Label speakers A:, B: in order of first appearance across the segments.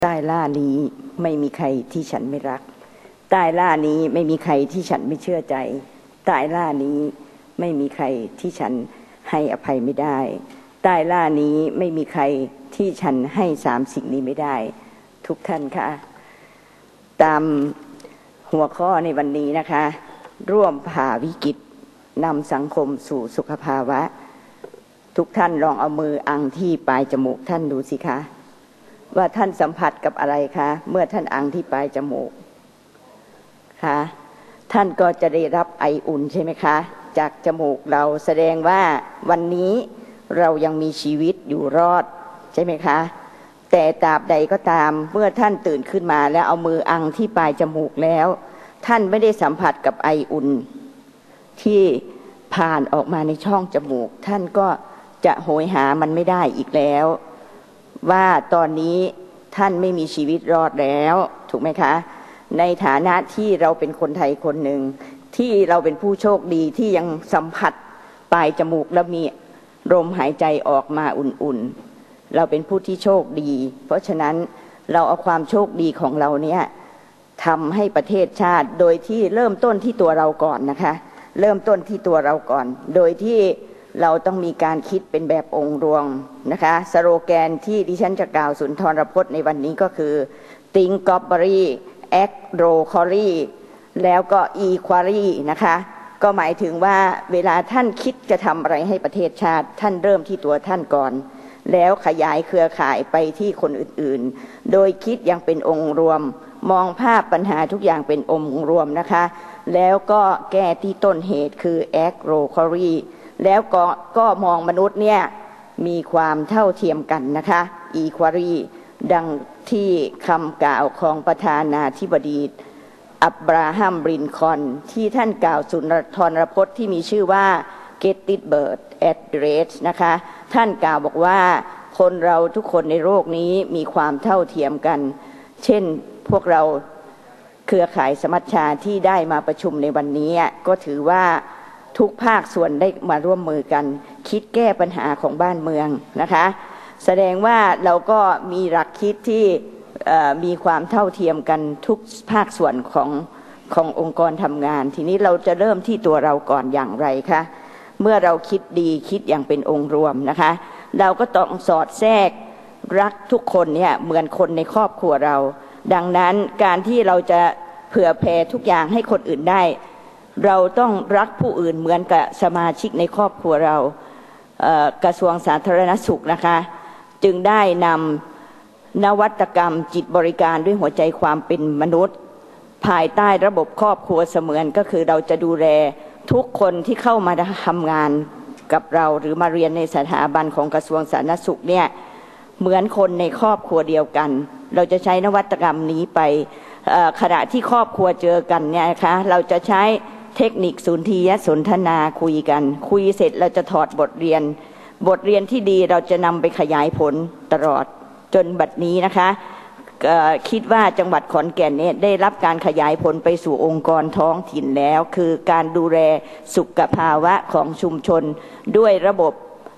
A: ใต้ล่านี้ไม่มีใครที่ฉันไม่รักใต้ล่านี้ไม่มีใครที่ฉันไม่เชื่อใจใต้ล่านี้ไม่มีใครที่ฉันให้อภัยไม่ได้ใต้ล่านี้ไม่มีใครที่ฉันให้3 สิ่งนี้ไม่ได้ทุกท่านค่ะตามหัวข้อในวันนี้นะคะร่วมผ่าวิกฤตนำสังคมสู่สุขภาวะทุกท่านลองเอามืออังที่ปลายจมูกท่านดูสิคะว่าท่านสัมผัสกับอะไรคะเมื่อท่านอังที่ปลายจมูกคะท่านก็จะได้รับไออุ่นใช่ไหมคะจากจมูกเราแสดงว่าวันนี้เรายังมีชีวิตอยู่รอดใช่ไหมคะแต่ตราบใดก็ตามเมื่อท่านตื่นขึ้นมาแล้วเอามืออังที่ปลายจมูกแล้วท่านไม่ได้สัมผัสกับไออุ่นที่ผ่านออกมาในช่องจมูกท่านก็จะโหยหามันไม่ได้อีกแล้วว่าตอนนี้ท่านไม่มีชีวิตรอดแล้วถูกไหมคะในฐานะที่เราเป็นคนไทยคนหนึ่งที่เราเป็นผู้โชคดีที่ยังสัมผัสปลายจมูกแล้วมีลมหายใจออกมาอุ่นๆเราเป็นผู้ที่โชคดีเพราะฉะนั้นเราเอาความโชคดีของเราเนี่ยทำให้ประเทศชาติโดยที่เริ่มต้นที่ตัวเราก่อนนะคะเริ่มต้นที่ตัวเราก่อนโดยที่เราต้องมีการคิดเป็นแบบองค์รวมนะคะสโลแกนที่ดิฉันจะกล่าวสุนทรพจน์ในวันนี้ก็คือ Think Globally Act Locally แล้วก็ Equally นะคะก็หมายถึงว่าเวลาท่านคิดจะทำอะไรให้ประเทศชาติท่านเริ่มที่ตัวท่านก่อนแล้วขยายเครือข่ายไปที่คนอื่นๆโดยคิดอย่างเป็นองค์รวมมองภาพปัญหาทุกอย่างเป็นองค์รวมนะคะแล้วก็แก้ที่ต้นเหตุคือ Act Locally แล้วก็มองมนุษย์เนี่ยมีความเท่าเทียมกันนะคะ Equality ดังที่คำกล่าวของประธานาธิบดีอับราฮัมลินคอล์นที่ท่านกล่าวสุนทรพจน์ที่มีชื่อว่า Gettysburg Address นะคะท่านกล่าวบอกว่าคนเราทุกคนในโลกนี้มีความเท่าเทียมกันเช่นพวกเราเครือข่ายสมัชชาที่ได้มาประชุมในวันนี้ก็ถือว่าทุกภาคส่วนได้มาร่วมมือกันคิดแก้ปัญหาของบ้านเมืองนะคะแสดงว่าเราก็มีหลักคิดที่มีความเท่าเทียมกันทุกภาคส่วนขององค์กรทำงานทีนี้เราจะเริ่มที่ตัวเราก่อนอย่างไรคะเมื่อเราคิดดีคิดอย่างเป็นองค์รวมนะคะเราก็ต้องสอดแทรกรักทุกคนเนี่ยเหมือนคนในครอบครัวเราดังนั้นการที่เราจะเผื่อแผ่ทุกอย่างให้คนอื่นได้เราต้องรักผู้อื่นเหมือนกับสมาชิกในครอบครัวเรากระทรวงสาธารณสุขนะคะจึงได้นำนวัตกรรมจิตบริการด้วยหัวใจความเป็นมนุษย์ภายใต้ระบบครอบครัวเสมือนก็คือเราจะดูแลทุกคนที่เข้ามาทำงานกับเราหรือมาเรียนในสถาบันของกระทรวงสาธารณสุขเนี่ยเหมือนคนในครอบครัวเดียวกันเราจะใช้นวัตกรรมนี้ไปขณะที่ครอบครัวเจอกันเนี่ยนะคะเราจะใช้เทคนิคสุนทรียสนทนาคุยกันคุยเสร็จเราจะถอดบทเรียนที่ดีเราจะนำไปขยายผลตลอดจนบัดนี้นะคะคิดว่าจังหวัดขอนแก่นเนี่ยได้รับการขยายผลไปสู่องค์กรท้องถิ่นแล้วคือการดูแลสุขภาวะของชุมชนด้วยระบบ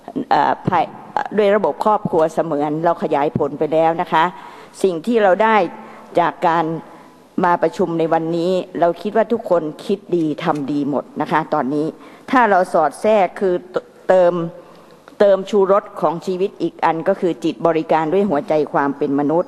A: ครอบครัวเสมือนเราขยายผลไปแล้วนะคะสิ่งที่เราได้จากการมาประชุมในวันนี้เราคิดว่าทุกคนคิดดีทำดีหมดนะคะตอนนี้ถ้าเราสอดแทรกคือเติมชูรสของชีวิตอีกอันก็คือจิตบริการด้วยหัวใจความเป็นมนุษย์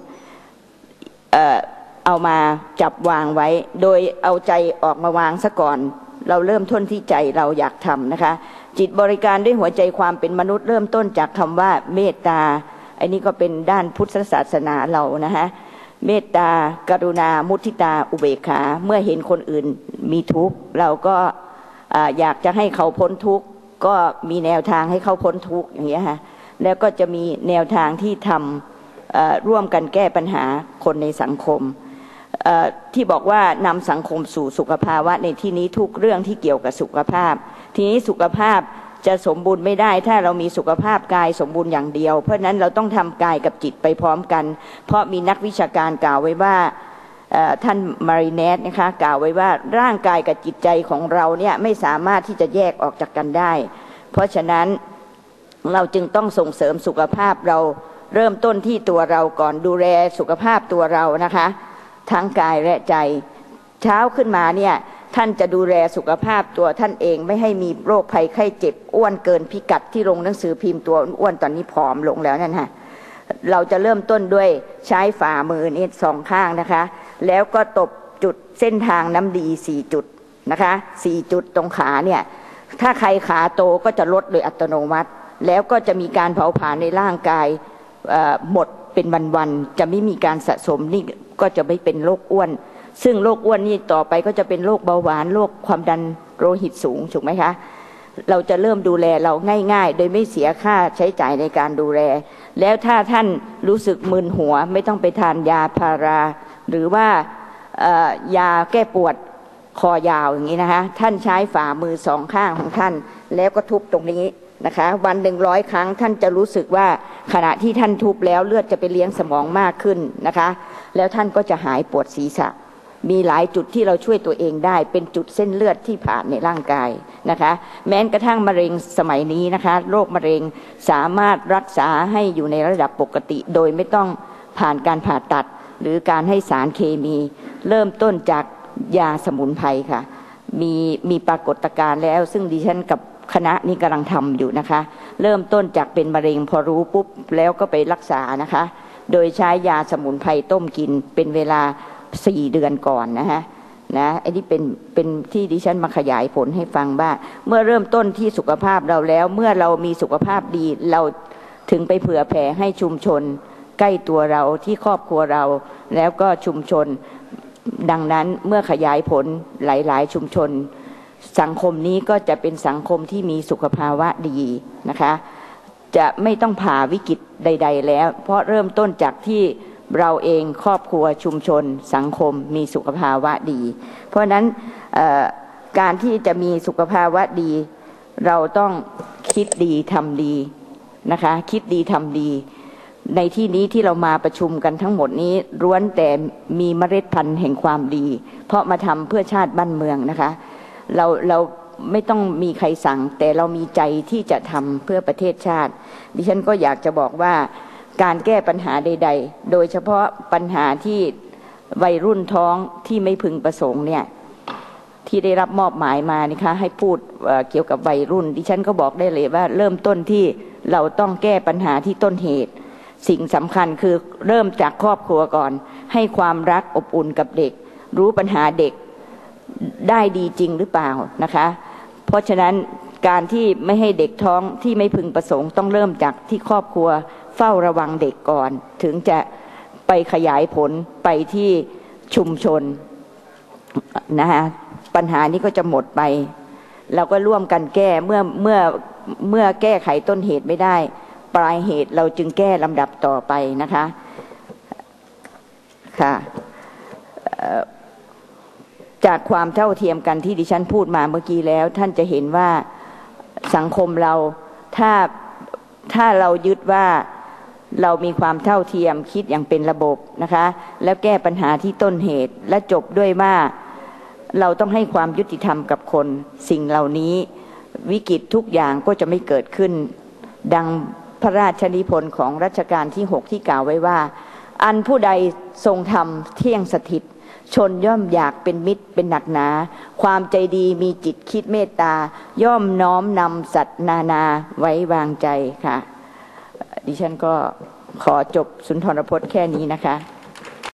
A: เอามาจับวางไว้โดยเอาใจออกมาวางซะก่อนเราเริ่มต้นที่ใจเราอยากทำนะคะจิตบริการด้วยหัวใจความเป็นมนุษย์เริ่มต้นจากคำว่าเมตตาอันนี้ก็เป็นด้านพุทธศาสนาเรานะคะเมตตากรุณามุทิตาอุเบกขาเมื่อเห็นคนอื่นมีทุกข์เราก็อยากจะให้เขาพ้นทุกข์ก็มีแนวทางให้เขาพ้นทุกข์อย่างเงี้ยค่ะแล้วก็จะมีแนวทางที่ทำร่วมกันแก้ปัญหาคนในสังคมที่บอกว่านำสังคมสู่สุขภาวะในที่นี้ทุกเรื่องที่เกี่ยวกับสุขภาพทีนี้สุขภาพจะสมบูรณ์ไม่ได้ถ้าเรามีสุขภาพกายสมบูรณ์อย่างเดียวเพราะนั้นเราต้องทำกายกับจิตไปพร้อมกันเพราะมีนักวิชาการกล่าวไว้ว่าท่านมาริเนสนะคะกล่าวไว้ว่าร่างกายกับจิตใจของเราเนี่ยไม่สามารถที่จะแยกออกจากกันได้เพราะฉะนั้นเราจึงต้องส่งเสริมสุขภาพเราเริ่มต้นที่ตัวเราก่อนดูแลสุขภาพตัวเรานะคะทั้งกายและใจเช้าขึ้นมาเนี่ยท่านจะดูแลสุขภาพตัวท่านเองไม่ให้มีโรคภัยไข้เจ็บอ้วนเกินพิกัดที่ลงหนังสือพิมพ์ตัวอ้วนตอนนี้ผอมลงแล้วนั่นฮะเราจะเริ่มต้นด้วยใช้ฝ่ามือนี่สองข้างนะคะแล้วก็ตบจุดเส้นทางน้ำดี4จุดนะคะ4จุดตรงขาเนี่ยถ้าใครขาโตก็จะลดโดยอัตโนมัติแล้วก็จะมีการเผาผลาญในร่างกายหมดเป็นวันๆจะไม่มีการสะสมนี่ก็จะไม่เป็นโรคอ้วนซึ่งโรคอ้วนนี่ต่อไปก็จะเป็นโรคเบาหวานโรคความดันโลหิตสูงถูกไหมคะเราจะเริ่มดูแลเราง่ายๆโดยไม่เสียค่าใช้จ่ายในการดูแลแล้วถ้าท่านรู้สึกมึนหัวไม่ต้องไปทานยาพาราหรือว่ายาแก้ปวดคอยาวอย่างนี้นะคะท่านใช้ฝ่ามือสองข้างของท่านแล้วก็ทุบตรงนี้นะคะวัน100 ครั้งท่านจะรู้สึกว่าขณะที่ท่านทุบแล้วเลือดจะไปเลี้ยงสมองมากขึ้นนะคะแล้วท่านก็จะหายปวดศีรษะมีหลายจุดที่เราช่วยตัวเองได้เป็นจุดเส้นเลือดที่ผ่านในร่างกายนะคะแม้กระทั่งมะเร็งสมัยนี้นะคะโรคมะเร็งสามารถรักษาให้อยู่ในระดับปกติโดยไม่ต้องผ่านการผ่าตัดหรือการให้สารเคมีเริ่มต้นจากยาสมุนไพรค่ะมีปรากฏการณ์แล้วซึ่งดิฉันกับคณะนี้กำลังทำอยู่นะคะเริ่มต้นจากเป็นมะเร็งพอรู้ปุ๊บแล้วก็ไปรักษานะคะโดยใช้ยาสมุนไพรต้มกินเป็นเวลา4 เดือนก่อนนะอันนี้เป็นที่ดิฉันมาขยายผลให้ฟังว่าเมื่อเริ่มต้นที่สุขภาพเราแล้วเมื่อเรามีสุขภาพดีเราถึงไปเผื่อแผ่ให้ชุมชนใกล้ตัวเราที่ครอบครัวเราแล้วก็ชุมชนดังนั้นเมื่อขยายผลหลายๆชุมชนสังคมนี้ก็จะเป็นสังคมที่มีสุขภาวะดีนะคะจะไม่ต้องผ่าวิกฤตใดๆแล้วเพราะเริ่มต้นจากที่เราเองครอบครัวชุมชนสังคมมีสุขภาวะดีเพราะฉะนั้นการที่จะมีสุขภาวะดีเราต้องคิดดีทำดีนะคะคิดดีทำดีในที่นี้ที่เรามาประชุมกันทั้งหมดนี้ล้วนแต่มีเมล็ดพันธุ์แห่งความดีเพราะมาทำเพื่อชาติบ้านเมืองนะคะเราไม่ต้องมีใครสั่งแต่เรามีใจที่จะทำเพื่อประเทศชาติดิฉันก็อยากจะบอกว่าการแก้ปัญหาใดๆโดยเฉพาะปัญหาที่วัยรุ่นท้องที่ไม่พึงประสงค์เนี่ยที่ได้รับมอบหมายมานะคะให้พูดเกี่ยวกับวัยรุ่นดิฉันก็บอกได้เลยว่าเริ่มต้นที่เราต้องแก้ปัญหาที่ต้นเหตุสิ่งสำคัญคือเริ่มจากครอบครัวก่อนให้ความรักอบอุ่นกับเด็กรู้ปัญหาเด็กได้ดีจริงหรือเปล่านะคะเพราะฉะนั้นการที่ไม่ให้เด็กท้องที่ไม่พึงประสงค์ต้องเริ่มจากที่ครอบครัวเฝ้าระวังเด็กก่อนถึงจะไปขยายผลไปที่ชุมชนนะคะปัญหานี้ก็จะหมดไปเราก็ร่วมกันแก้เมื่อแก้ไขต้นเหตุไม่ได้ปลายเหตุเราจึงแก้ลำดับต่อไปนะคะค่ะจากความเท่าเทียมกันที่ดิฉันพูดมาเมื่อกี้แล้วท่านจะเห็นว่าสังคมเราถ้าเรายึดว่าเรามีความเท่าเทียมคิดอย่างเป็นระบบนะคะแล้วแก้ปัญหาที่ต้นเหตุและจบด้วยว่าเราต้องให้ความยุติธรรมกับคนสิ่งเหล่านี้วิกฤตทุกอย่างก็จะไม่เกิดขึ้นดังพระราชนิพนธ์ของรัชกาลที่6ที่กล่าวไว้ว่าอันผู้ใดทรงธรรมเที่ยงสถิตชนย่อมอยากเป็นมิตรเป็นหนักหนาความใจดีมีจิตคิดเมตตาย่อมน้อมนำสัตว์นานาไว้วางใจค่ะดิฉันก็ขอจบสุนทรพจน์แค่นี้นะคะ